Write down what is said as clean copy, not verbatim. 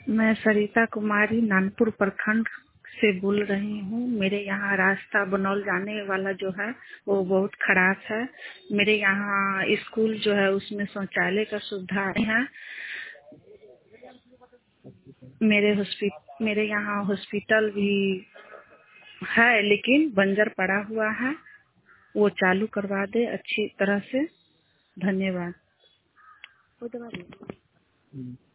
मैं सरिता कुमारी नानपुर प्रखंड से बोल रही हूँ। मेरे यहाँ रास्ता बनौल जाने वाला जो है वो बहुत खराब है। मेरे यहाँ स्कूल जो है उसमें शौचालय का सुविधा नहीं है। मेरे यहाँ हॉस्पिटल भी है लेकिन बंजर पड़ा हुआ है। वो चालू करवा दे अच्छी तरह से। धन्यवाद।